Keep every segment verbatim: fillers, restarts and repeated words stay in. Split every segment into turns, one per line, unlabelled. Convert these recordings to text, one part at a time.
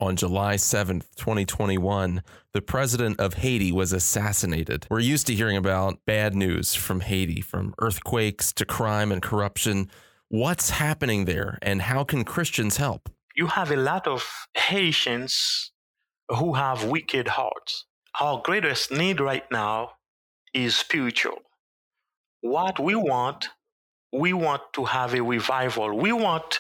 On July seventh, twenty twenty-one, the president of Haiti was assassinated. We're used to hearing about bad news from Haiti, from earthquakes to crime and corruption. What's happening there, and how can Christians help?
You have a lot of Haitians who have wicked hearts. Our greatest need right now is spiritual. What we want, we want to have a revival. We want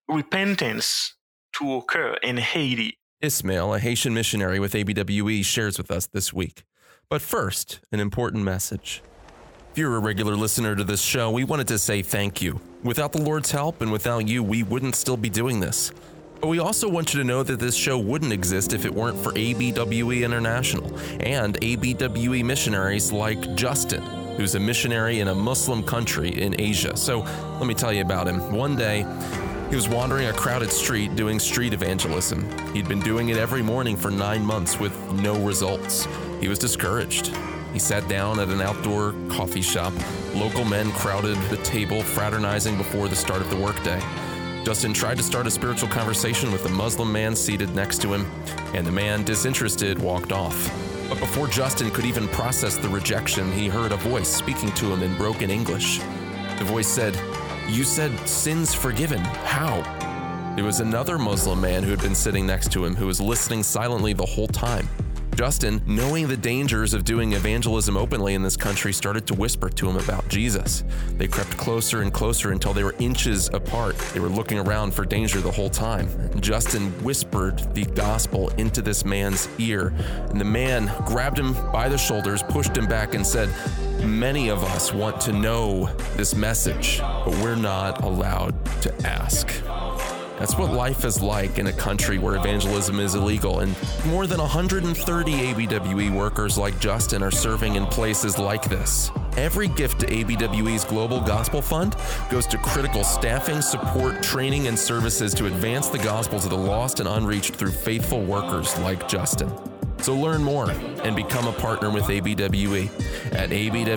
repentance to occur in Haiti.
Ismail, a Haitian missionary with A B W E, shares with us this week. But first, an important message. If you're a regular listener to this show, we wanted to say thank you. Without the Lord's help and without you, we wouldn't still be doing this. But we also want you to know that this show wouldn't exist if it weren't for A B W E International and A B W E missionaries like Justin, who's a missionary in a Muslim country in Asia. So let me tell you about him. One day, he was wandering a crowded street doing street evangelism. He'd been doing it every morning for nine months with no results. He was discouraged. He sat down at an outdoor coffee shop. Local men crowded the table, fraternizing before the start of the workday. Justin tried to start a spiritual conversation with the Muslim man seated next to him, and the man, disinterested, walked off. But before Justin could even process the rejection, he heard a voice speaking to him in broken English. The voice said, "You said sins forgiven. How?" It was another Muslim man who had been sitting next to him who was listening silently the whole time. Justin, knowing the dangers of doing evangelism openly in this country, started to whisper to him about Jesus. They crept closer and closer until they were inches apart. They were looking around for danger the whole time. Justin whispered the gospel into this man's ear, and the man grabbed him by the shoulders, pushed him back, and said, "Many of us want to know this message, but we're not allowed to ask." That's what life is like in a country where evangelism is illegal, and more than one hundred thirty A B W E workers like Justin are serving in places like this. Every gift to A B W E's Global Gospel Fund goes to critical staffing, support, training, and services to advance the gospel to the lost and unreached through faithful workers like Justin. So learn more and become a partner with A B W E at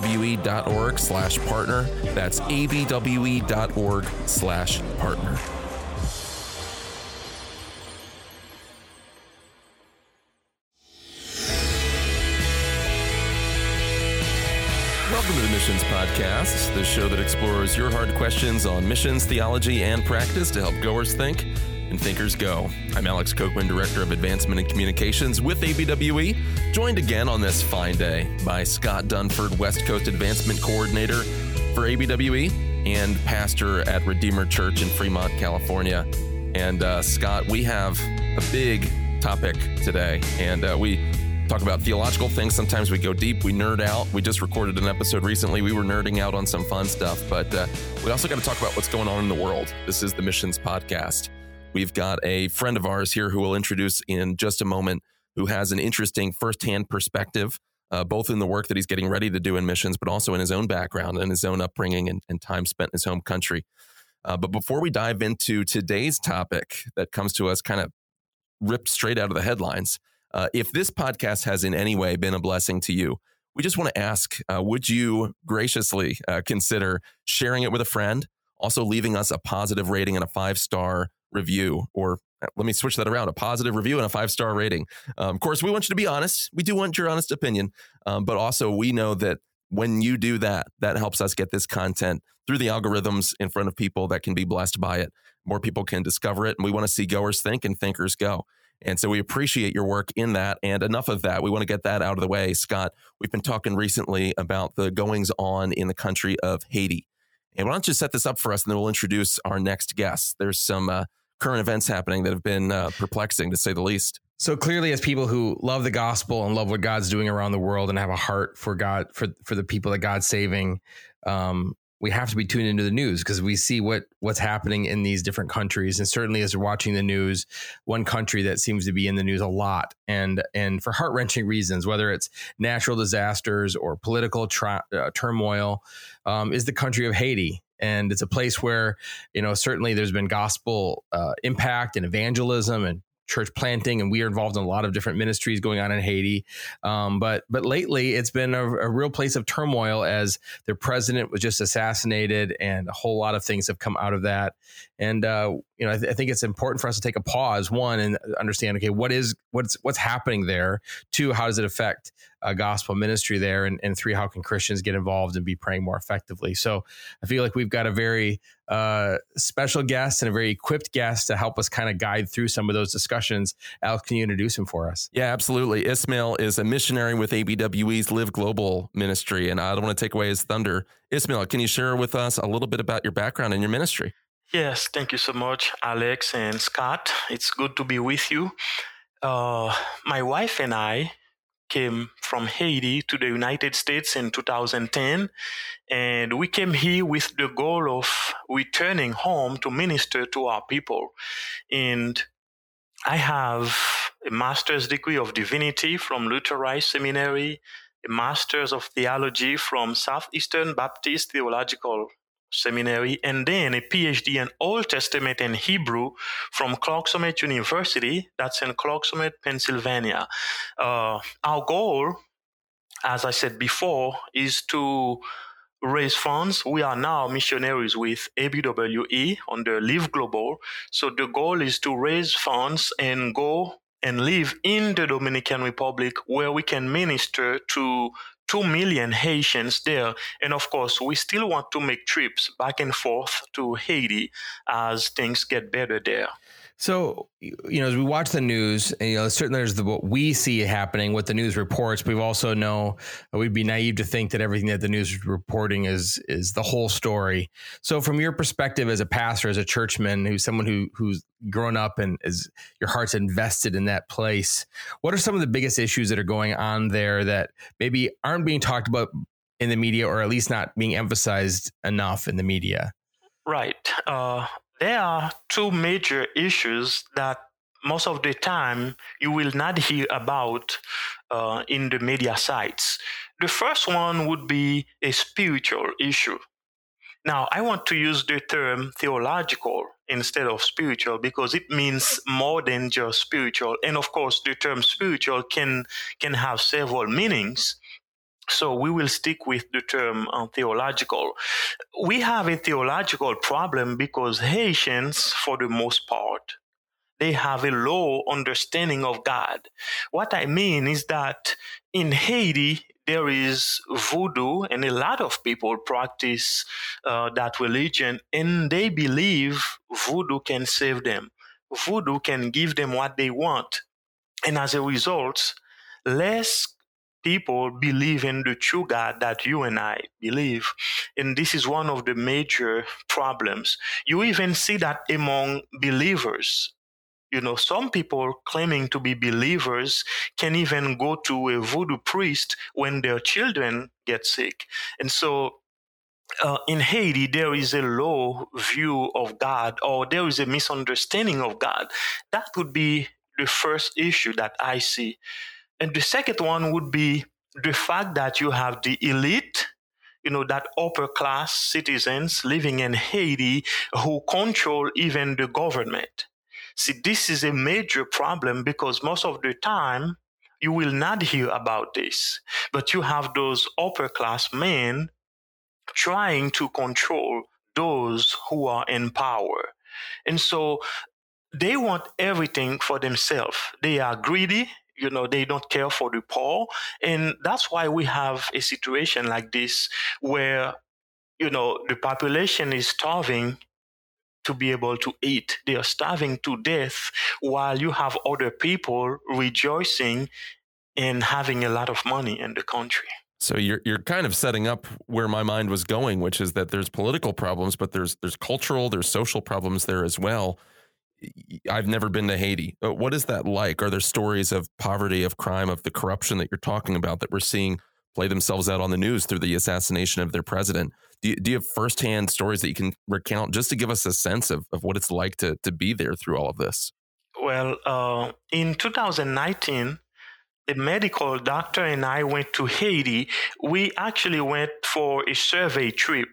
abwe.org slash partner. That's abwe.org slash partner. Welcome to the Missions Podcast, the show that explores your hard questions on missions, theology, and practice to help goers think and thinkers go. I'm Alex Kochman, Director of Advancement and Communications with A B W E, joined again on this fine day by Scott Dunford, West Coast Advancement Coordinator for A B W E and pastor at Redeemer Church in Fremont, California. And uh, Scott, we have a big topic today, and uh, we talk about theological things. Sometimes we go deep, we nerd out. We just recorded an episode recently. We were nerding out on some fun stuff, but uh, we also got to talk about what's going on in the world. This is the Missions Podcast. We've got a friend of ours here who we'll introduce in just a moment, who has an interesting firsthand perspective, uh, both in the work that he's getting ready to do in missions, but also in his own background and his own upbringing and, and time spent in his home country. Uh, but before we dive into today's topic that comes to us kind of ripped straight out of the headlines, Uh, if this podcast has in any way been a blessing to you, we just want to ask, uh, would you graciously uh, consider sharing it with a friend, also leaving us a positive rating and a five-star review, or uh, let me switch that around, a positive review and a five-star rating. Um, of course, we want you to be honest. We do want your honest opinion, um, but also we know that when you do that, that helps us get this content through the algorithms in front of people that can be blessed by it. More people can discover it, and we want to see goers think and thinkers go. And so we appreciate your work in that. And enough of that. We want to get that out of the way. Scott, we've been talking recently about the goings on in the country of Haiti. And why don't you set this up for us, and then we'll introduce our next guest. There's some uh, current events happening that have been uh, perplexing, to say the least.
So clearly, as people who love the gospel and love what God's doing around the world and have a heart for God, for, for the people that God's saving, um, we have to be tuned into the news because we see what what's happening in these different countries. And certainly as we're watching the news, one country that seems to be in the news a lot and and for heart-wrenching reasons, whether it's natural disasters or political tra- uh, turmoil, um, is the country of Haiti. And it's a place where, you know, certainly there's been gospel uh, impact and evangelism and church planting, and we are involved in a lot of different ministries going on in Haiti. Um, but but lately, it's been a, a real place of turmoil as their president was just assassinated, and a whole lot of things have come out of that. And uh, you know, I, th- I think it's important for us to take a pause, one, and understand, okay, what is what's what's happening there? Two, how does it affect uh, gospel ministry there? And, and three, how can Christians get involved and be praying more effectively? So I feel like we've got a very uh, special guest and a very equipped guest to help us kind of guide through some of those discussions. Alex, can you introduce him for us?
Yeah, absolutely. Ismail is a missionary with A B W E's Live Global ministry, and I don't want to take away his thunder. Ismail, can you share with us a little bit about your background and your ministry?
Yes, thank you so much, Alex and Scott. It's good to be with you. Uh, my wife and I came from Haiti to the United States in two thousand ten, and we came here with the goal of returning home to minister to our people. And I have a master's degree of divinity from Luther Rice Seminary, a master's of theology from Southeastern Baptist Theological Seminary, and then a P H D in Old Testament and Hebrew from Clark Summit University, that's in Clark Summit, Pennsylvania. Uh, our goal, as I said before, is to raise funds. We are now missionaries with A B W E under Live Global. So the goal is to raise funds and go and live in the Dominican Republic, where we can minister to two million Haitians there. And of course, we still want to make trips back and forth to Haiti as things get better there.
So, you know, as we watch the news, and, you know, certainly there's the, what we see happening, what the news reports, but we also know we'd be naive to think that everything that the news is reporting is is the whole story. So from your perspective as a pastor, as a churchman, who's someone who who's grown up and is your heart's invested in that place, what are some of the biggest issues that are going on there that maybe aren't being talked about in the media, or at least not being emphasized enough in the media?
Right. Uh, there are two major issues that most of the time you will not hear about uh, in the media sites. The first one would be a spiritual issue. Now, I want to use the term theological instead of spiritual because it means more than just spiritual. And of course, the term spiritual can, can have several meanings. So we will stick with the term uh, theological. We have a theological problem because Haitians, for the most part, they have a low understanding of God. What I mean is that in Haiti, there is voodoo, and a lot of people practice uh, that religion, and they believe voodoo can save them. Voodoo can give them what they want. And as a result, less people believe in the true God that you and I believe. And this is one of the major problems. You even see that among believers. You know, some people claiming to be believers can even go to a voodoo priest when their children get sick. And so uh, in Haiti, there is a low view of God, or there is a misunderstanding of God. That would be the first issue that I see. And the second one would be the fact that you have the elite, you know, that upper class citizens living in Haiti who control even the government. See, this is a major problem because most of the time you will not hear about this, but you have those upper class men trying to control those who are in power. And so they want everything for themselves. They are greedy. You know, they don't care for the poor. And that's why we have a situation like this where, you know, the population is starving to be able to eat. They are starving to death while you have other people rejoicing and having a lot of money in the country.
So you're you're kind of setting up where my mind was going, which is that there's political problems, but there's there's cultural, there's social problems there as well. I've never been to Haiti. What is that like? Are there stories of poverty, of crime, of the corruption that you're talking about that we're seeing play themselves out on the news through the assassination of their president? Do you, do you have firsthand stories that you can recount just to give us a sense of, of what it's like to, to be there through all of this?
Well, uh, in two thousand nineteen, a medical doctor and I went to Haiti. We actually went for a survey trip.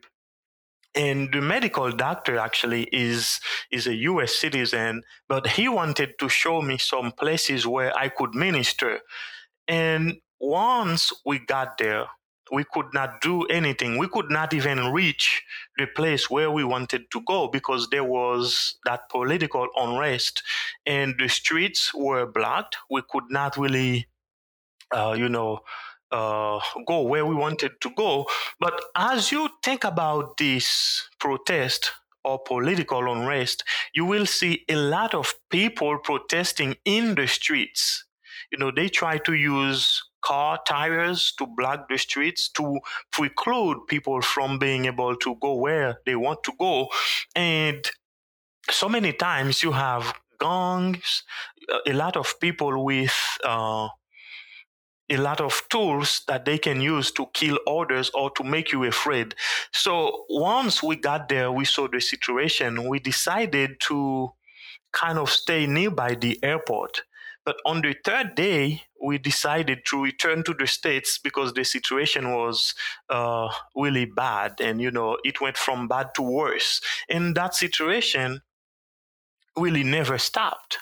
And the medical doctor actually is is a U S citizen, but he wanted to show me some places where I could minister. And once we got there, We could not do anything. We could not even reach the place where we wanted to go because there was that political unrest and the streets were blocked. We could not really, uh, you know, uh, go where we wanted to go. But as you think about this protest or political unrest, you will see a lot of people protesting in the streets. You know, they try to use car tires to block the streets to preclude people from being able to go where they want to go. And so many times you have gangs, a lot of people with uh, a lot of tools that they can use to kill others or to make you afraid. So once we got there, we saw the situation. We decided to kind of stay nearby the airport. But on the third day, we decided to return to the States because the situation was uh, really bad. And, you know, it went from bad to worse. And that situation really never stopped.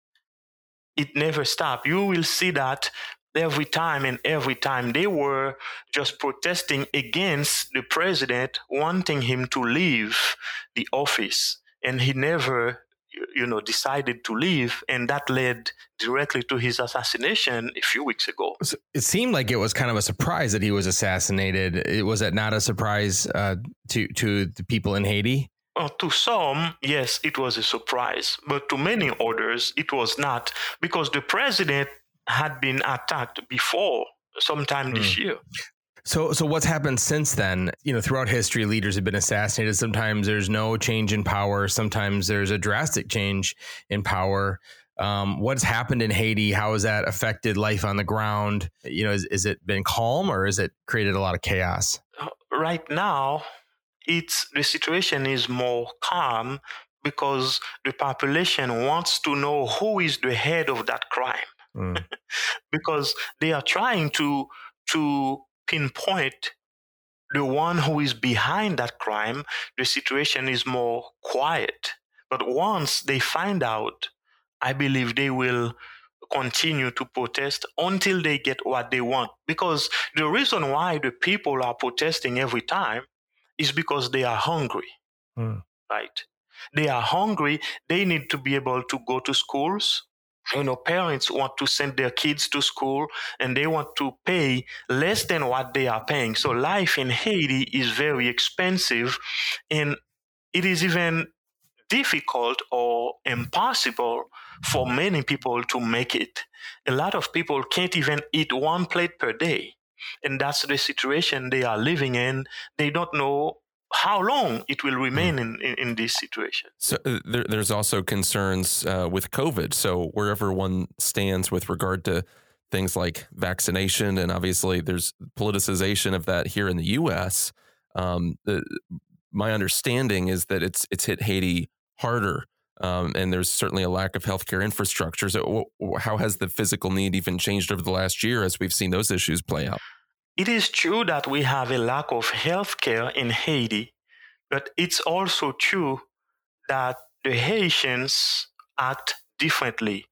It never stopped. You will see that every time and every time they were just protesting against the president, wanting him to leave the office. And he never you know, decided to leave, and that led directly to his assassination a few weeks ago.
So it seemed like it was kind of a surprise that he was assassinated. It, was that not a surprise uh, to to the people in Haiti?
Uh, to some, yes, it was a surprise, but to many others, it was not, because the president had been attacked before, sometime mm. this year.
So, so what's happened since then? You know, throughout history, leaders have been assassinated. Sometimes there's no change in power. Sometimes there's a drastic change in power. Um, what's happened in Haiti? How has that affected life on the ground? You know, is, is it been calm or has it created a lot of chaos?
Right now, it's the situation is more calm because the population wants to know who is the head of that crime, mm. because they are trying to to pinpoint the one who is behind that crime. The situation is more quiet. But once they find out, I believe they will continue to protest until they get what they want. Because the reason why the people are protesting every time is because they are hungry, mm. right? They are hungry. They need to be able to go to schools. You know, parents want to send their kids to school and they want to pay less than what they are paying. So life in Haiti is very expensive, and it is even difficult or impossible for many people to make it. A lot of people can't even eat one plate per day. And that's the situation they are living in. They don't know how long it will remain in, in, in this situation.
So uh, there, there's also concerns uh, with COVID. So wherever one stands with regard to things like vaccination, and obviously there's politicization of that here in the U S, um, the, my understanding is that it's it's hit Haiti harder, um, and there's certainly a lack of healthcare infrastructure. So how has the physical need even changed over the last year as we've seen those issues play out?
It is true that we have a lack of healthcare in Haiti, but it's also true that the Haitians act differently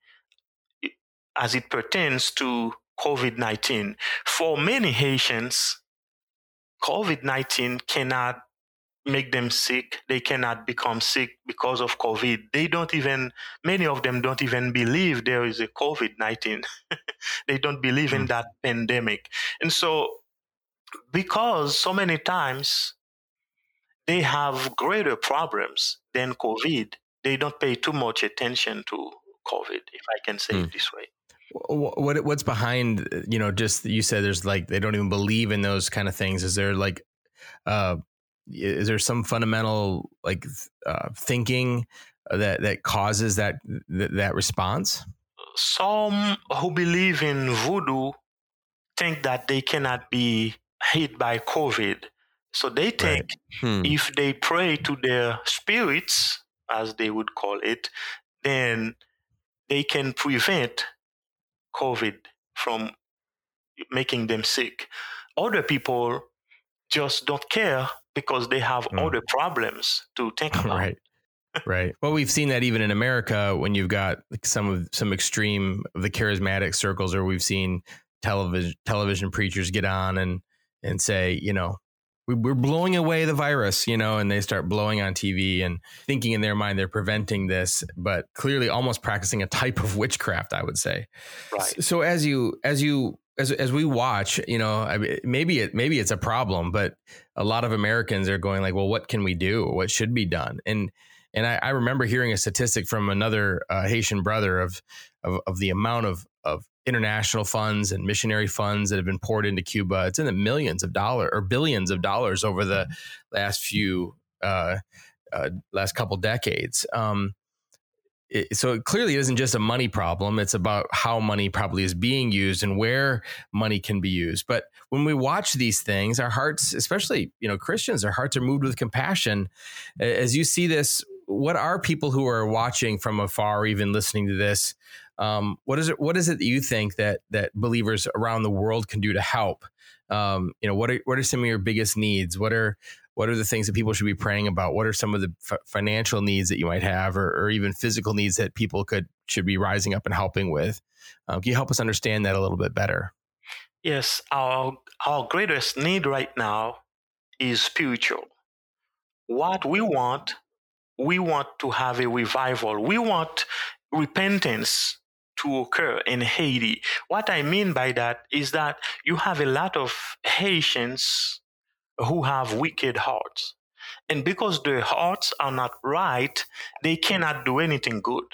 as it pertains to COVID nineteen. For many Haitians, COVID nineteen cannot make them sick. They cannot become sick because of COVID. They don't even, many of them don't even believe there is a COVID nineteen. They don't believe mm. in that pandemic. And so, because so many times they have greater problems than COVID, they don't pay too much attention to COVID, if I can say mm. it this way.
What what's behind, you know, just you said there's like, they don't even believe in those kind of things. Is there like, uh, is there some fundamental like uh, thinking that, that causes that, that, that response?
Some who believe in voodoo think that they cannot be hit by COVID. So they think right. hmm. if they pray to their spirits, as they would call it, then they can prevent COVID from making them sick. Other people just don't care because they have mm. other problems to think about.
Right. Right. Well, we've seen that even in America when you've got like some of some extreme of the charismatic circles, or we've seen television television preachers get on and and say, you know, we, we're blowing away the virus, you know, and they start blowing on T V and thinking in their mind they're preventing this, but clearly almost practicing a type of witchcraft, I would say.
Right.
So as you, as you, as, as we watch, you know, I mean, maybe it, maybe it's a problem, but a lot of Americans are going like, well, what can we do? What should be done? And, and I, I remember hearing a statistic from another uh, Haitian brother of, of, of the amount of, of international funds and missionary funds that have been poured into Cuba. It's in the millions of dollars or billions of dollars over the last few, uh, uh, last couple decades. Um, it, so it clearly isn't just a money problem. It's about how money probably is being used and where money can be used. But when we watch these things, our hearts, especially, you know, Christians, our hearts are moved with compassion. As you see this, what are people who are watching from afar, or even listening to this? Um, what is it? What is it that you think that that believers around the world can do to help? Um, you know, what are what are some of your biggest needs? What are what are the things that people should be praying about? What are some of the f- financial needs that you might have, or, or even physical needs that people could should be rising up and helping with? Um, can you help us understand that a little bit better?
Yes, our our greatest need right now is spiritual. What we want, we want to have a revival. We want repentance to occur in Haiti. What I mean by that is that you have a lot of Haitians who have wicked hearts. And because their hearts are not right, they cannot do anything good.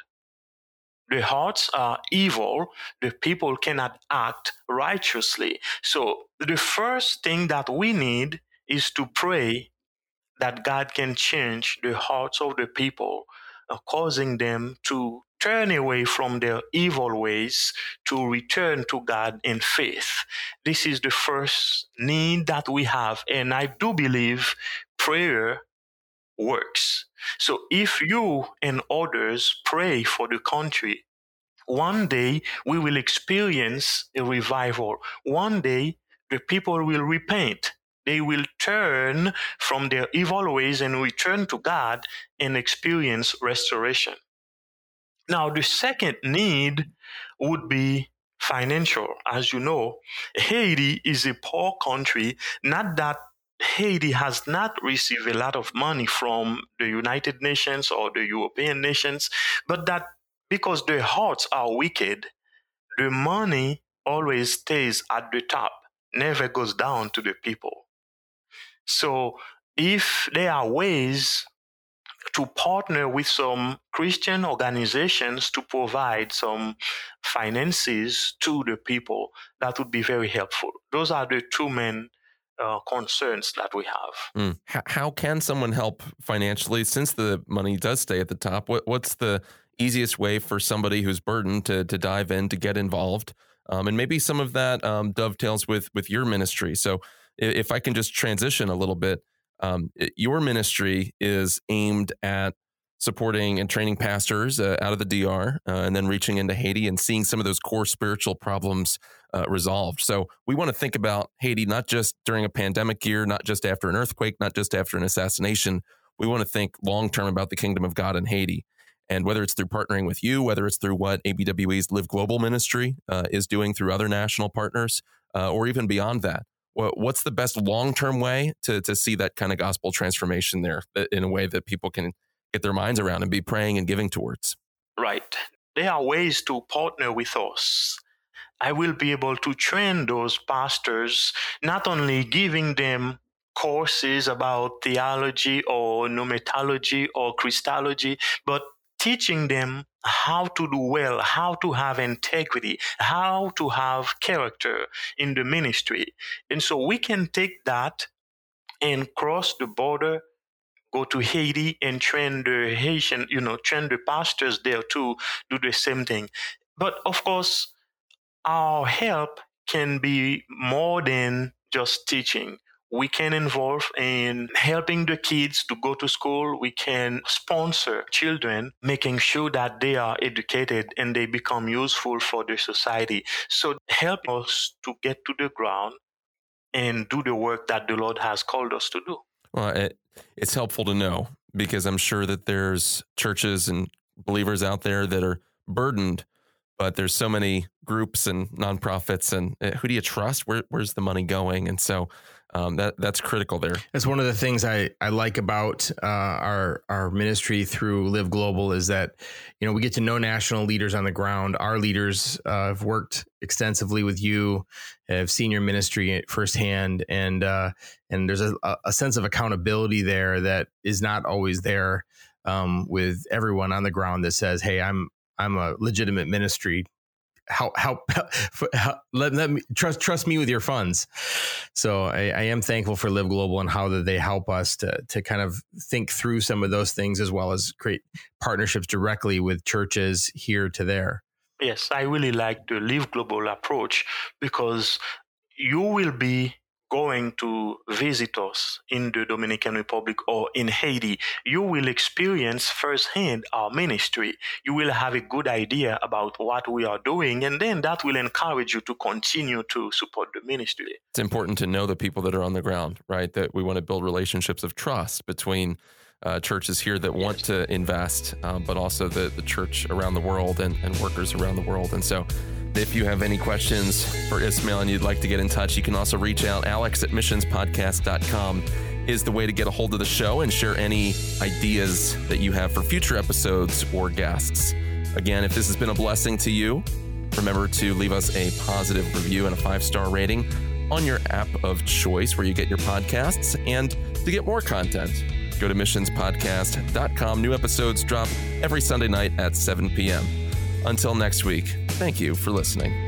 The hearts are evil. The people cannot act righteously. So the first thing that we need is to pray that God can change the hearts of the people, uh, causing them to turn away from their evil ways, to return to God in faith. This is the first need that we have. And I do believe prayer works. So if you and others pray for the country, one day we will experience a revival. One day the people will repent. They will turn from their evil ways and return to God and experience restoration. Now, the second need would be financial. As you know, Haiti is a poor country. Not that Haiti has not received a lot of money from the United Nations or the European nations, but that because their hearts are wicked, the money always stays at the top, never goes down to the people. So if there are ways to partner with some Christian organizations to provide some finances to the people, that would be very helpful. Those are the two main uh, concerns that we have.
Mm. How, how can someone help financially since the money does stay at the top? What, what's the easiest way for somebody who's burdened to to dive in, to get involved? Um, and maybe some of that um, dovetails with with your ministry. So if I can just transition a little bit, um, your ministry is aimed at supporting and training pastors uh, out of the D R uh, and then reaching into Haiti and seeing some of those core spiritual problems uh, resolved. So we want to think about Haiti not just during a pandemic year, not just after an earthquake, not just after an assassination. We want to think long-term about the kingdom of God in Haiti. And whether it's through partnering with you, whether it's through what A B W E's Live Global ministry uh, is doing through other national partners, uh, or even beyond that, what's the best long-term way to to see that kind of gospel transformation there in a way that people can get their minds around and be praying and giving towards?
Right. There are ways to partner with us. I will be able to train those pastors, not only giving them courses about theology or pneumatology or Christology, but teaching them how to do well, how to have integrity, how to have character in the ministry. And so we can take that and cross the border, go to Haiti and train the Haitian, you know, train the pastors there to do the same thing. But of course, our help can be more than just teaching. We can involve in helping the kids to go to school. We can sponsor children, making sure that they are educated and they become useful for the society. So help us to get to the ground and do the work that the Lord has called us to do.
Well, it, it's helpful to know, because I'm sure that there's churches and believers out there that are burdened but there's so many groups and nonprofits, and uh, who do you trust? Where, where's the money going? And so um, that that's critical there. That's
one of the things I, I like about uh, our our ministry through Live Global is that, you know, we get to know national leaders on the ground. Our leaders uh, have worked extensively with you, have seen your ministry firsthand, and uh, and there's a, a sense of accountability there that is not always there um, with everyone on the ground that says, "Hey, I'm I'm a legitimate ministry. Help, help, help let, let me trust, trust me with your funds." So I, I am thankful for Live Global and how that they help us to, to kind of think through some of those things, as well as create partnerships directly with churches here to there.
Yes, I really like the Live Global approach, because you will be going to visit us in the Dominican Republic or in Haiti. You will experience firsthand our ministry. You will have a good idea about what we are doing, and then that will encourage you to continue to support the ministry.
It's important to know the people that are on the ground, right? That we want to build relationships of trust between uh, churches here that want to invest, um, but also the, the church around the world and, and workers around the world. And so if you have any questions for Ismael and you'd like to get in touch, you can also reach out. Alex at missions podcast dot com is the way to get a hold of the show and share any ideas that you have for future episodes or guests. Again, if this has been a blessing to you, remember to leave us a positive review and a five-star rating on your app of choice where you get your podcasts. And to get more content, go to missions podcast dot com. New episodes drop every Sunday night at seven p.m. Until next week, thank you for listening.